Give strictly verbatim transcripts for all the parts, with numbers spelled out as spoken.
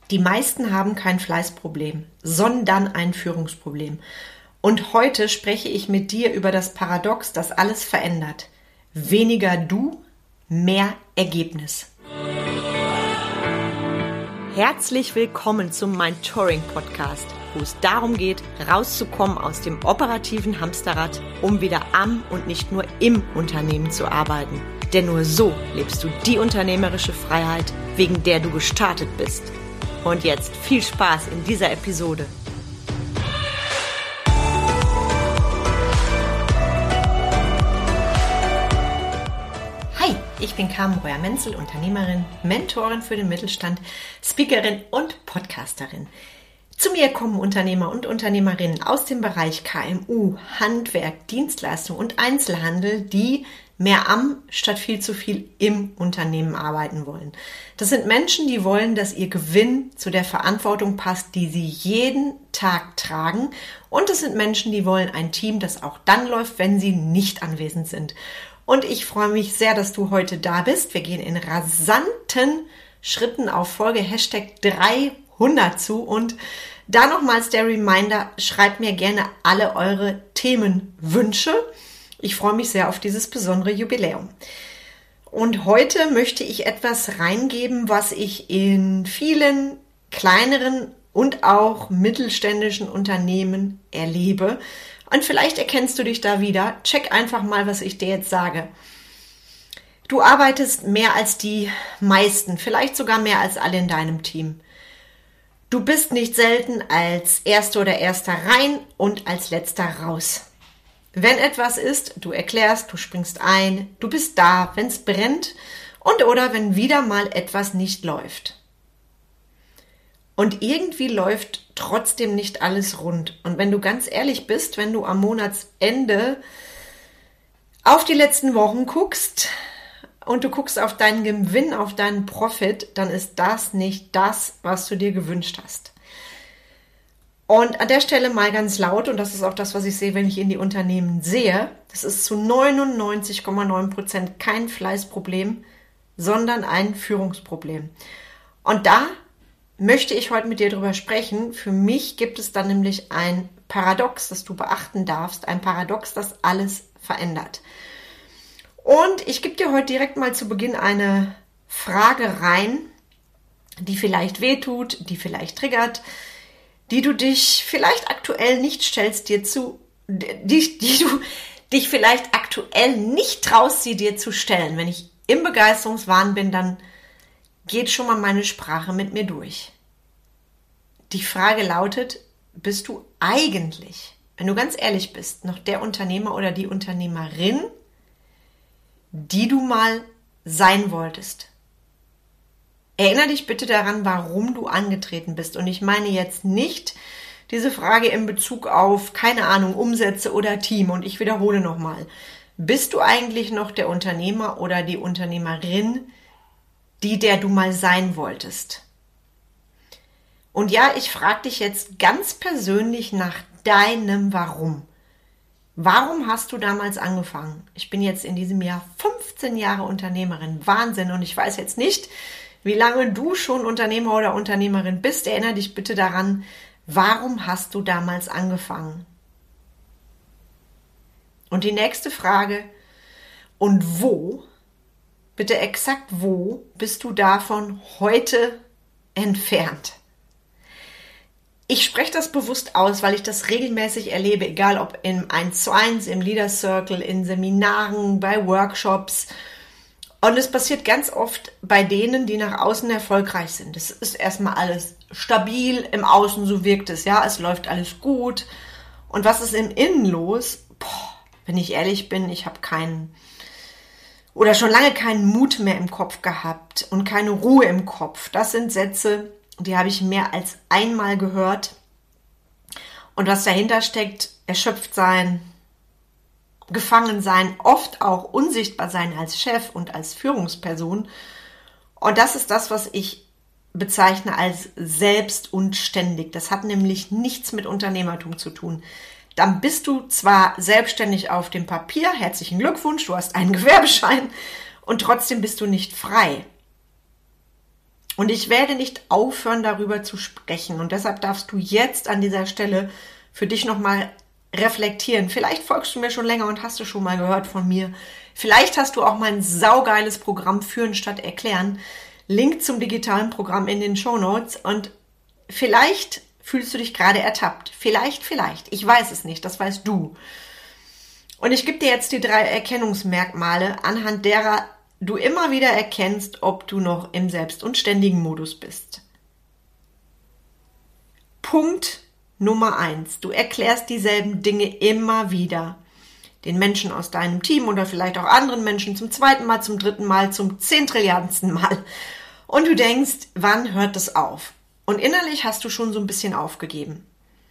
Die meisten haben kein Fleißproblem, sondern ein Führungsproblem. Und heute spreche ich mit dir über das Paradox, das alles verändert. Weniger du, mehr Ergebnis. Herzlich willkommen zum Mentoring-Podcast, wo es darum geht, rauszukommen aus dem operativen Hamsterrad, um wieder am und nicht nur im Unternehmen zu arbeiten. Denn nur so lebst du die unternehmerische Freiheit, wegen der du gestartet bist. Und jetzt viel Spaß in dieser Episode. Hi, ich bin Carmen Breuer-Menzel, Unternehmerin, Mentorin für den Mittelstand, Speakerin und Podcasterin. Zu mir kommen Unternehmer und Unternehmerinnen aus dem Bereich K M U, Handwerk, Dienstleistung und Einzelhandel, die mehr am statt viel zu viel im Unternehmen arbeiten wollen. Das sind Menschen, die wollen, dass ihr Gewinn zu der Verantwortung passt, die sie jeden Tag tragen. Und es sind Menschen, die wollen ein Team, das auch dann läuft, wenn sie nicht anwesend sind. Und ich freue mich sehr, dass du heute da bist. Wir gehen in rasanten Schritten auf Folge Hashtag dreihundert zu. Und da nochmals der Reminder, schreibt mir gerne alle eure Themenwünsche. Ich freue mich sehr auf dieses besondere Jubiläum. Und heute möchte ich etwas reingeben, was ich in vielen kleineren und auch mittelständischen Unternehmen erlebe. Und vielleicht erkennst du dich da wieder. Check einfach mal, was ich dir jetzt sage. Du arbeitest mehr als die meisten, vielleicht sogar mehr als alle in deinem Team. Du bist nicht selten als Erster oder Erster rein und als Letzter raus. Wenn etwas ist, du erklärst, du springst ein, du bist da, wenn es brennt und oder wenn wieder mal etwas nicht läuft. Und irgendwie läuft trotzdem nicht alles rund. Und wenn du ganz ehrlich bist, wenn du am Monatsende auf die letzten Wochen guckst und du guckst auf deinen Gewinn, auf deinen Profit, dann ist das nicht das, was du dir gewünscht hast. Und an der Stelle mal ganz laut, und das ist auch das, was ich sehe, wenn ich in die Unternehmen sehe, das ist zu neunundneunzig Komma neun Prozent kein Fleißproblem, sondern ein Führungsproblem. Und da möchte ich heute mit dir drüber sprechen. Für mich gibt es dann nämlich ein Paradox, das du beachten darfst, ein Paradox, das alles verändert. Und ich gebe dir heute direkt mal zu Beginn eine Frage rein, die vielleicht wehtut, die vielleicht triggert, die du dich vielleicht aktuell nicht stellst, dir zu, die, die du dich vielleicht aktuell nicht traust, sie dir zu stellen. Wenn ich im Begeisterungswahn bin, dann geht schon mal meine Sprache mit mir durch. Die Frage lautet, bist du eigentlich, wenn du ganz ehrlich bist, noch der Unternehmer oder die Unternehmerin, die du mal sein wolltest? Erinnere dich bitte daran, warum du angetreten bist. Und ich meine jetzt nicht diese Frage in Bezug auf, keine Ahnung, Umsätze oder Team. Und ich wiederhole nochmal. Bist du eigentlich noch der Unternehmer oder die Unternehmerin, die der du mal sein wolltest? Und ja, ich frage dich jetzt ganz persönlich nach deinem Warum. Warum hast du damals angefangen? Ich bin jetzt in diesem Jahr fünfzehn Jahre Unternehmerin. Wahnsinn. Und ich weiß jetzt nicht, wie lange du schon Unternehmer oder Unternehmerin bist. Erinnere dich bitte daran, warum hast du damals angefangen? Und die nächste Frage, und wo, bitte exakt wo, bist du davon heute entfernt? Ich spreche das bewusst aus, weil ich das regelmäßig erlebe, egal ob im eins zu eins, im Leader Circle, in Seminaren, bei Workshops. Und es passiert ganz oft bei denen, die nach außen erfolgreich sind. Es ist erstmal alles stabil, im Außen so wirkt es, ja, es läuft alles gut. Und was ist im Innen los? Boah, wenn ich ehrlich bin, ich habe keinen oder schon lange keinen Mut mehr im Kopf gehabt und keine Ruhe im Kopf. Das sind Sätze, die habe ich mehr als einmal gehört. Und was dahinter steckt, erschöpft sein, gefangen sein, oft auch unsichtbar sein als Chef und als Führungsperson. Und das ist das, was ich bezeichne als selbst und ständig. Das hat nämlich nichts mit Unternehmertum zu tun. Dann bist du zwar selbstständig auf dem Papier, herzlichen Glückwunsch, du hast einen Gewerbeschein und trotzdem bist du nicht frei. Und ich werde nicht aufhören, darüber zu sprechen. Und deshalb darfst du jetzt an dieser Stelle für dich nochmal reflektieren. Vielleicht folgst du mir schon länger und hast du schon mal gehört von mir. Vielleicht hast du auch mein saugeiles Programm Führen statt Erklären. Link zum digitalen Programm in den Shownotes. Und vielleicht fühlst du dich gerade ertappt. Vielleicht, vielleicht. Ich weiß es nicht. Das weißt du. Und ich gebe dir jetzt die drei Erkennungsmerkmale, anhand derer du immer wieder erkennst, ob du noch im selbst- und ständigen Modus bist. Punkt Nummer eins. Du erklärst dieselben Dinge immer wieder. Den Menschen aus deinem Team oder vielleicht auch anderen Menschen zum zweiten Mal, zum dritten Mal, zum zehntrillionsten Mal. Und du denkst, wann hört es auf? Und innerlich hast du schon so ein bisschen aufgegeben.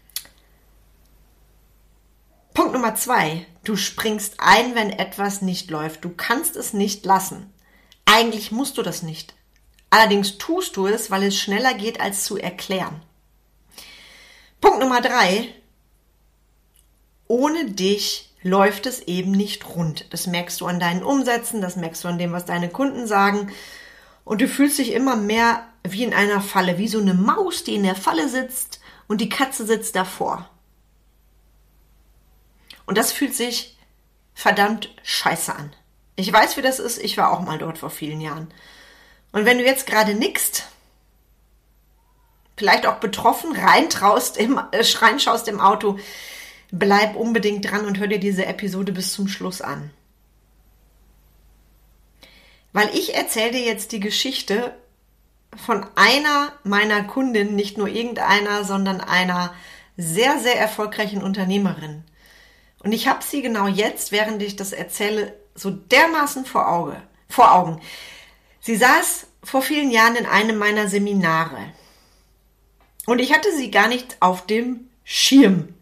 Punkt Nummer zwei. Du springst ein, wenn etwas nicht läuft. Du kannst es nicht lassen. Eigentlich musst du das nicht. Allerdings tust du es, weil es schneller geht, als zu erklären. Punkt Nummer drei. Ohne dich läuft es eben nicht rund. Das merkst du an deinen Umsätzen, das merkst du an dem, was deine Kunden sagen. Und du fühlst dich immer mehr wie in einer Falle, wie so eine Maus, die in der Falle sitzt und die Katze sitzt davor. Und das fühlt sich verdammt scheiße an. Ich weiß, wie das ist. Ich war auch mal dort vor vielen Jahren. Und wenn du jetzt gerade nickst, vielleicht auch betroffen, reintraust im, äh, reinschaust im Auto, bleib unbedingt dran und hör dir diese Episode bis zum Schluss an. Weil ich erzähle dir jetzt die Geschichte von einer meiner Kundinnen, nicht nur irgendeiner, sondern einer sehr, sehr erfolgreichen Unternehmerin. Und ich habe sie genau jetzt, während ich das erzähle, so dermaßen vor Auge, vor Augen. Sie saß vor vielen Jahren in einem meiner Seminare. Und ich hatte sie gar nicht auf dem Schirm.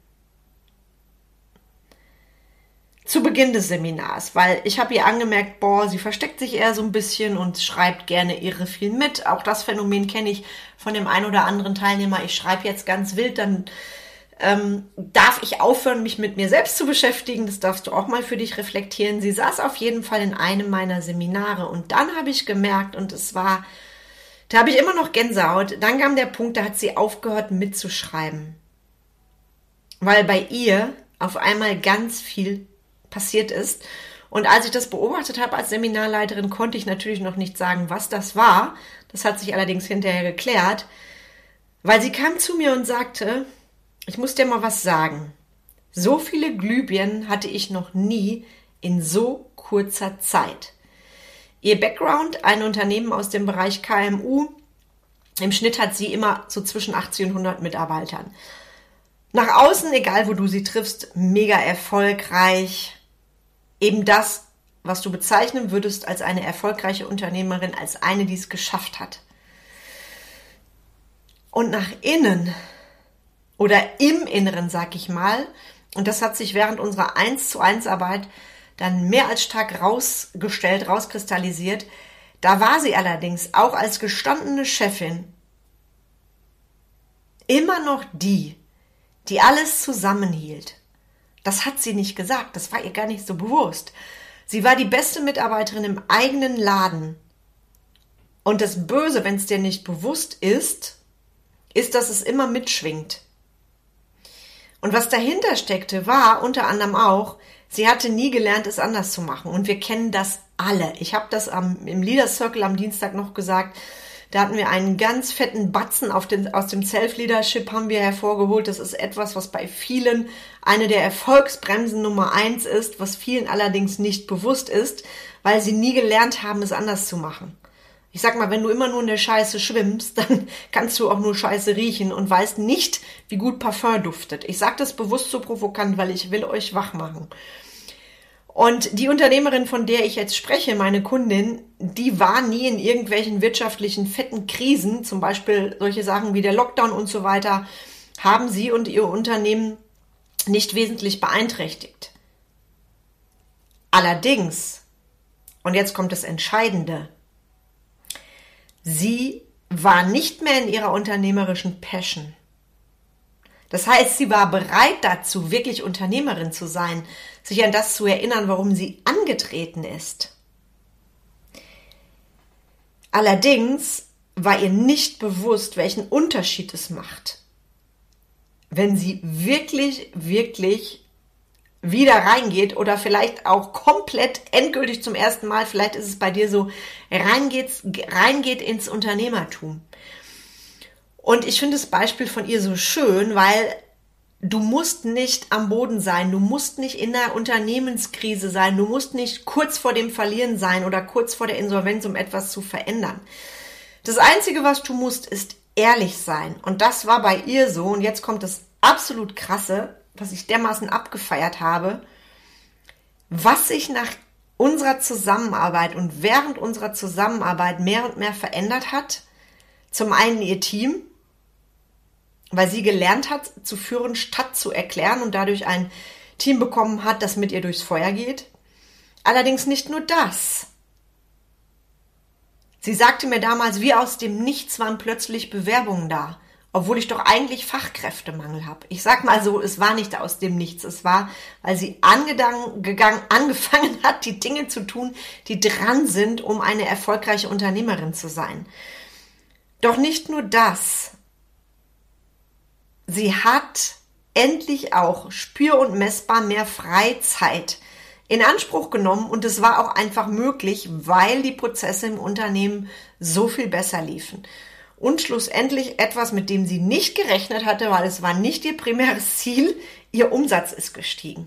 Zu Beginn des Seminars, weil ich habe ihr angemerkt, boah, sie versteckt sich eher so ein bisschen und schreibt gerne irre viel mit. Auch das Phänomen kenne ich von dem einen oder anderen Teilnehmer. Ich schreibe jetzt ganz wild, dann ähm, darf ich aufhören, mich mit mir selbst zu beschäftigen. Das darfst du auch mal für dich reflektieren. Sie saß auf jeden Fall in einem meiner Seminare und dann habe ich gemerkt, und es war, da habe ich immer noch Gänsehaut, dann kam der Punkt, da hat sie aufgehört mitzuschreiben. Weil bei ihr auf einmal ganz viel passiert ist. Und als ich das beobachtet habe als Seminarleiterin, konnte ich natürlich noch nicht sagen, was das war. Das hat sich allerdings hinterher geklärt, weil sie kam zu mir und sagte, ich muss dir mal was sagen. So viele Glühbirnen hatte ich noch nie in so kurzer Zeit. Ihr Background, ein Unternehmen aus dem Bereich K M U, im Schnitt hat sie immer so zwischen achtzig und hundert Mitarbeitern. Nach außen, egal wo du sie triffst, mega erfolgreich. Eben das, was du bezeichnen würdest als eine erfolgreiche Unternehmerin, als eine, die es geschafft hat. Und nach innen oder im Inneren, sag ich mal, und das hat sich während unserer eins zu eins Arbeit dann mehr als stark rausgestellt, rauskristallisiert, da war sie allerdings auch als gestandene Chefin immer noch die, die alles zusammenhielt. Das hat sie nicht gesagt, das war ihr gar nicht so bewusst. Sie war die beste Mitarbeiterin im eigenen Laden. Und das Böse, wenn es dir nicht bewusst ist, ist, dass es immer mitschwingt. Und was dahinter steckte, war unter anderem auch, sie hatte nie gelernt, es anders zu machen. Und wir kennen das alle. Ich habe das am, im Leaders Circle am Dienstag noch gesagt. Da hatten wir einen ganz fetten Batzen auf den, aus dem Self-Leadership haben wir hervorgeholt. Das ist etwas, was bei vielen eine der Erfolgsbremsen Nummer eins ist, was vielen allerdings nicht bewusst ist, weil sie nie gelernt haben, es anders zu machen. Ich sag mal, wenn du immer nur in der Scheiße schwimmst, dann kannst du auch nur Scheiße riechen und weißt nicht, wie gut Parfum duftet. Ich sage das bewusst so provokant, weil ich will euch wach machen. Und die Unternehmerin, von der ich jetzt spreche, meine Kundin, die war nie in irgendwelchen wirtschaftlichen fetten Krisen, zum Beispiel solche Sachen wie der Lockdown und so weiter, haben sie und ihr Unternehmen nicht wesentlich beeinträchtigt. Allerdings, und jetzt kommt das Entscheidende, sie war nicht mehr in ihrer unternehmerischen Passion. Das heißt, sie war bereit dazu, wirklich Unternehmerin zu sein, sich an das zu erinnern, warum sie angetreten ist. Allerdings war ihr nicht bewusst, welchen Unterschied es macht, wenn sie wirklich, wirklich wieder reingeht oder vielleicht auch komplett endgültig zum ersten Mal, vielleicht ist es bei dir so, reingeht, reingeht ins Unternehmertum. Und ich finde das Beispiel von ihr so schön, weil du musst nicht am Boden sein, du musst nicht in der Unternehmenskrise sein, du musst nicht kurz vor dem Verlieren sein oder kurz vor der Insolvenz, um etwas zu verändern. Das Einzige, was du musst, ist ehrlich sein. Und das war bei ihr so. Und jetzt kommt das absolut Krasse, was ich dermaßen abgefeiert habe, was sich nach unserer Zusammenarbeit und während unserer Zusammenarbeit mehr und mehr verändert hat. Zum einen ihr Team, weil sie gelernt hat, zu führen, statt zu erklären und dadurch ein Team bekommen hat, das mit ihr durchs Feuer geht. Allerdings nicht nur das. Sie sagte mir damals, wie aus dem Nichts waren plötzlich Bewerbungen da, obwohl ich doch eigentlich Fachkräftemangel habe. Ich sag mal so, es war nicht aus dem Nichts. Es war, weil sie angegangen, gegangen, angefangen hat, die Dinge zu tun, die dran sind, um eine erfolgreiche Unternehmerin zu sein. Doch nicht nur das. Sie hat endlich auch spür- und messbar mehr Freizeit in Anspruch genommen und es war auch einfach möglich, weil die Prozesse im Unternehmen so viel besser liefen. Und schlussendlich etwas, mit dem sie nicht gerechnet hatte, weil es war nicht ihr primäres Ziel, ihr Umsatz ist gestiegen.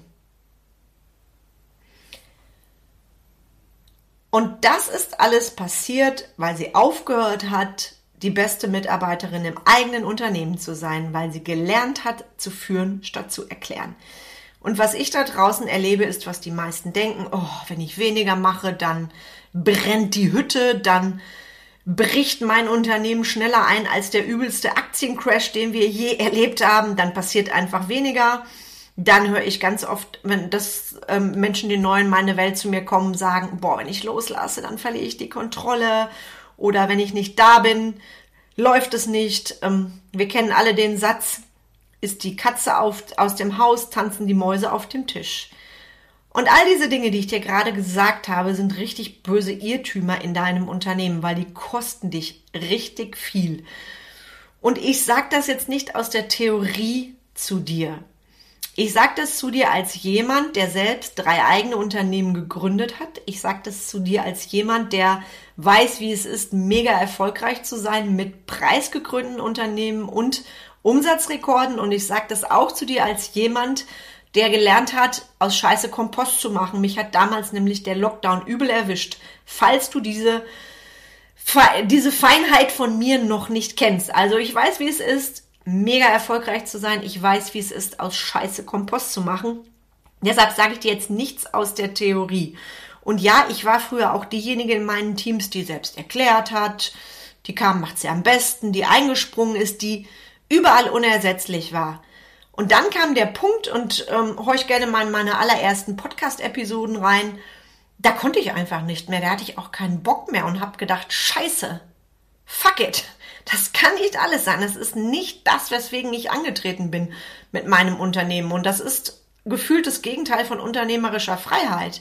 Und das ist alles passiert, weil sie aufgehört hat, die beste Mitarbeiterin im eigenen Unternehmen zu sein, weil sie gelernt hat, zu führen, statt zu erklären. Und was ich da draußen erlebe, ist, was die meisten denken, oh, wenn ich weniger mache, dann brennt die Hütte, dann bricht mein Unternehmen schneller ein als der übelste Aktiencrash, den wir je erlebt haben, dann passiert einfach weniger. Dann höre ich ganz oft, wenn das ähm, Menschen, die neu in meine Welt zu mir kommen, sagen, boah, wenn ich loslasse, dann verliere ich die Kontrolle. Oder wenn ich nicht da bin, läuft es nicht. Ähm, wir kennen alle den Satz, ist die Katze auf, aus dem Haus, tanzen die Mäuse auf dem Tisch. Und all diese Dinge, die ich dir gerade gesagt habe, sind richtig böse Irrtümer in deinem Unternehmen, weil die kosten dich richtig viel. Und ich sage das jetzt nicht aus der Theorie zu dir. Ich sage das zu dir als jemand, der selbst drei eigene Unternehmen gegründet hat. Ich sage das zu dir als jemand, der weiß, wie es ist, mega erfolgreich zu sein mit preisgekrönten Unternehmen und Umsatzrekorden. Und ich sage das auch zu dir als jemand, der gelernt hat, aus Scheiße Kompost zu machen. Mich hat damals nämlich der Lockdown übel erwischt. Falls du diese, diese Feinheit von mir noch nicht kennst. Also ich weiß, wie es ist, mega erfolgreich zu sein. Ich weiß, wie es ist, aus Scheiße Kompost zu machen. Deshalb sage ich dir jetzt nichts aus der Theorie. Und ja, ich war früher auch diejenige in meinen Teams, die selbst erklärt hat, die kam, macht sie am besten, die eingesprungen ist, die überall unersetzlich war. Und dann kam der Punkt, und ähm, hör ich gerne mal in meine allerersten Podcast-Episoden rein, da konnte ich einfach nicht mehr, da hatte ich auch keinen Bock mehr und habe gedacht, scheiße, fuck it, das kann nicht alles sein, das ist nicht das, weswegen ich angetreten bin mit meinem Unternehmen und das ist gefühlt das Gegenteil von unternehmerischer Freiheit.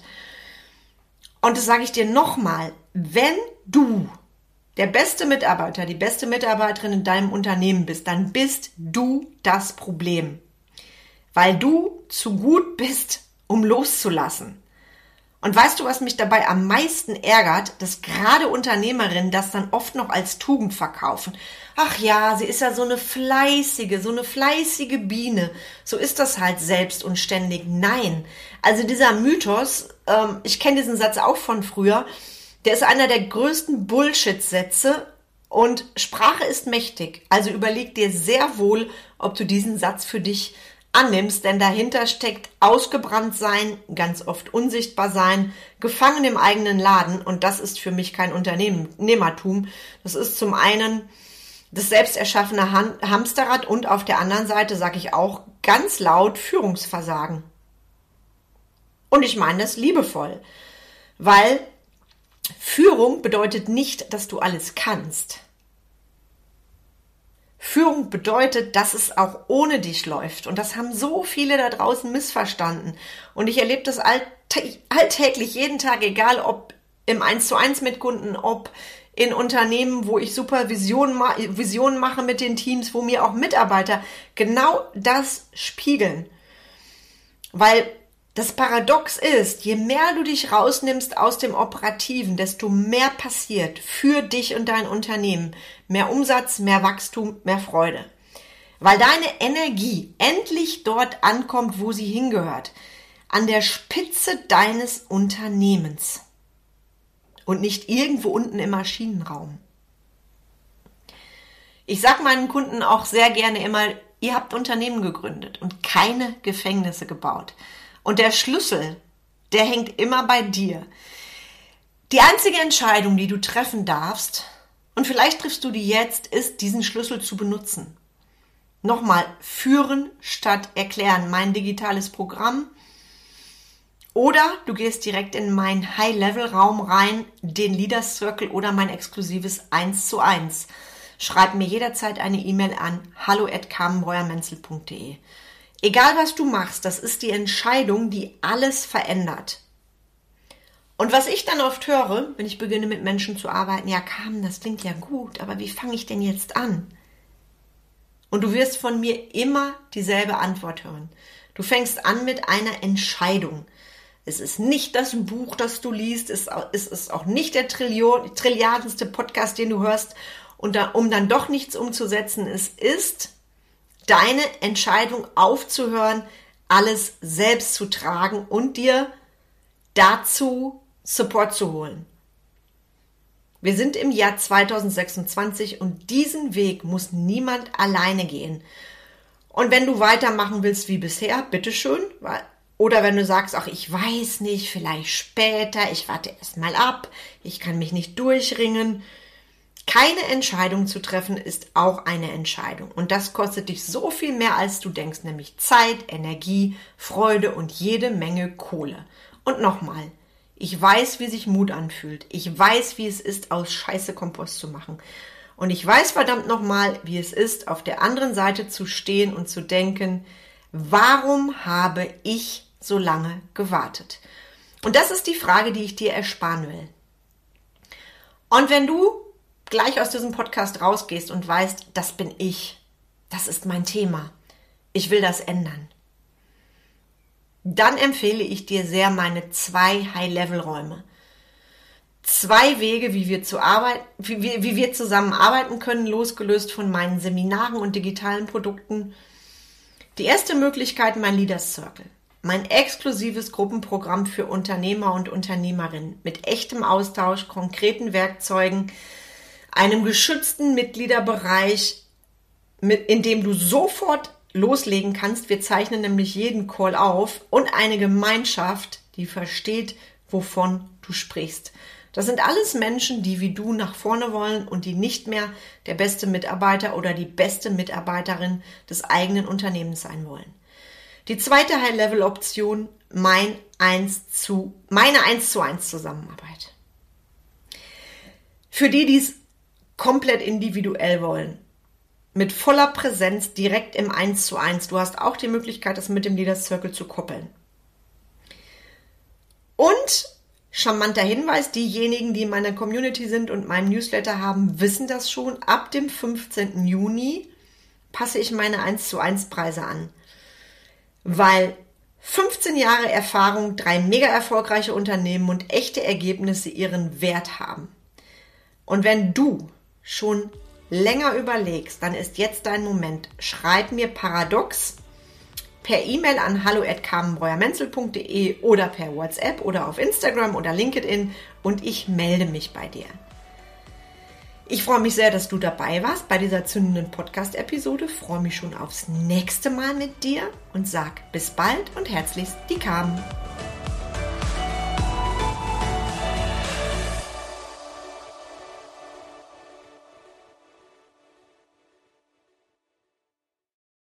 Und das sage ich dir nochmal, wenn du der beste Mitarbeiter, die beste Mitarbeiterin in deinem Unternehmen bist, dann bist du das Problem. Weil du zu gut bist, um loszulassen. Und weißt du, was mich dabei am meisten ärgert? Dass gerade Unternehmerinnen das dann oft noch als Tugend verkaufen. Ach ja, sie ist ja so eine fleißige, so eine fleißige Biene. So ist das halt selbst und ständig. Nein. Also dieser Mythos, ähm, ich kenne diesen Satz auch von früher, der ist einer der größten Bullshit-Sätze und Sprache ist mächtig. Also überleg dir sehr wohl, ob du diesen Satz für dich annimmst, denn dahinter steckt ausgebrannt sein, ganz oft unsichtbar sein, gefangen im eigenen Laden und das ist für mich kein Unternehmertum. Das ist zum einen das selbst erschaffene Hamsterrad und auf der anderen Seite sage ich auch ganz laut Führungsversagen. Und ich meine das liebevoll, weil Führung bedeutet nicht, dass du alles kannst. Führung bedeutet, dass es auch ohne dich läuft. Und das haben so viele da draußen missverstanden. Und ich erlebe das alltäglich jeden Tag, egal ob im eins zu eins mit Kunden, ob in Unternehmen, wo ich Supervision Vision mache mit den Teams, wo mir auch Mitarbeiter genau das spiegeln. Weil das Paradox ist, je mehr du dich rausnimmst aus dem Operativen, desto mehr passiert für dich und dein Unternehmen. Mehr Umsatz, mehr Wachstum, mehr Freude. Weil deine Energie endlich dort ankommt, wo sie hingehört. An der Spitze deines Unternehmens. Und nicht irgendwo unten im Maschinenraum. Ich sage meinen Kunden auch sehr gerne immer, ihr habt Unternehmen gegründet und keine Gefängnisse gebaut. Und der Schlüssel, der hängt immer bei dir. Die einzige Entscheidung, die du treffen darfst, und vielleicht triffst du die jetzt, ist, diesen Schlüssel zu benutzen. Nochmal, führen statt erklären, mein digitales Programm. Oder du gehst direkt in meinen High-Level-Raum rein, den Leaders Circle oder mein exklusives eins zu eins. Schreib mir jederzeit eine E-Mail an hallo at carmenbreuer-menzel punkt de. Egal was du machst, das ist die Entscheidung, die alles verändert. Und was ich dann oft höre, wenn ich beginne mit Menschen zu arbeiten, ja Carmen, das klingt ja gut, aber wie fange ich denn jetzt an? Und du wirst von mir immer dieselbe Antwort hören. Du fängst an mit einer Entscheidung. Es ist nicht das Buch, das du liest, es ist auch nicht der Trillion, trilliardenste Podcast, den du hörst, und da, um dann doch nichts umzusetzen. Es ist deine Entscheidung aufzuhören, alles selbst zu tragen und dir dazu Support zu holen. Wir sind im Jahr zweitausendsechsundzwanzig und diesen Weg muss niemand alleine gehen. Und wenn du weitermachen willst wie bisher, bitteschön. Oder wenn du sagst, ach, ich weiß nicht, vielleicht später, ich warte erst mal ab, ich kann mich nicht durchringen. Keine Entscheidung zu treffen ist auch eine Entscheidung. Und das kostet dich so viel mehr, als du denkst, nämlich Zeit, Energie, Freude und jede Menge Kohle. Und nochmal, ich weiß, wie sich Mut anfühlt. Ich weiß, wie es ist, aus Scheiße Kompost zu machen. Und ich weiß verdammt nochmal, wie es ist, auf der anderen Seite zu stehen und zu denken, warum habe ich so lange gewartet? Und das ist die Frage, die ich dir ersparen will. Und wenn du gleich aus diesem Podcast rausgehst und weißt, das bin ich, das ist mein Thema, ich will das ändern, dann empfehle ich dir sehr meine zwei High-Level-Räume. Zwei Wege, wie wir, zu arbeiten, wie, wir, wie wir zusammen arbeiten können, losgelöst von meinen Seminaren und digitalen Produkten. Die erste Möglichkeit, mein Leaders Circle. Mein exklusives Gruppenprogramm für Unternehmer und Unternehmerinnen mit echtem Austausch, konkreten Werkzeugen, einem geschützten Mitgliederbereich, mit, in dem du sofort loslegen kannst. Wir zeichnen nämlich jeden Call auf und eine Gemeinschaft, die versteht, wovon du sprichst. Das sind alles Menschen, die wie du nach vorne wollen und die nicht mehr der beste Mitarbeiter oder die beste Mitarbeiterin des eigenen Unternehmens sein wollen. Die zweite High-Level-Option, mein eins zu, meine eins zu eins Zusammenarbeit. Für die, die es komplett individuell wollen, mit voller Präsenz direkt im eins zu eins. Du hast auch die Möglichkeit, das mit dem Leaders Circle zu koppeln. Und charmanter Hinweis, diejenigen, die in meiner Community sind und meinen Newsletter haben, wissen das schon. Ab dem fünfzehnten Juni passe ich meine eins zu eins Preise an. Weil fünfzehn Jahre Erfahrung, drei mega erfolgreiche Unternehmen und echte Ergebnisse ihren Wert haben. Und wenn du schon länger überlegst, dann ist jetzt dein Moment. Schreib mir Paradox per E-Mail an hallo at carmenbreuer-menzel punkt de oder per WhatsApp oder auf Instagram oder LinkedIn und ich melde mich bei dir. Ich freue mich sehr, dass du dabei warst bei dieser zündenden Podcast-Episode. Freue mich schon aufs nächste Mal mit dir und sag bis bald und herzlichst die Carmen.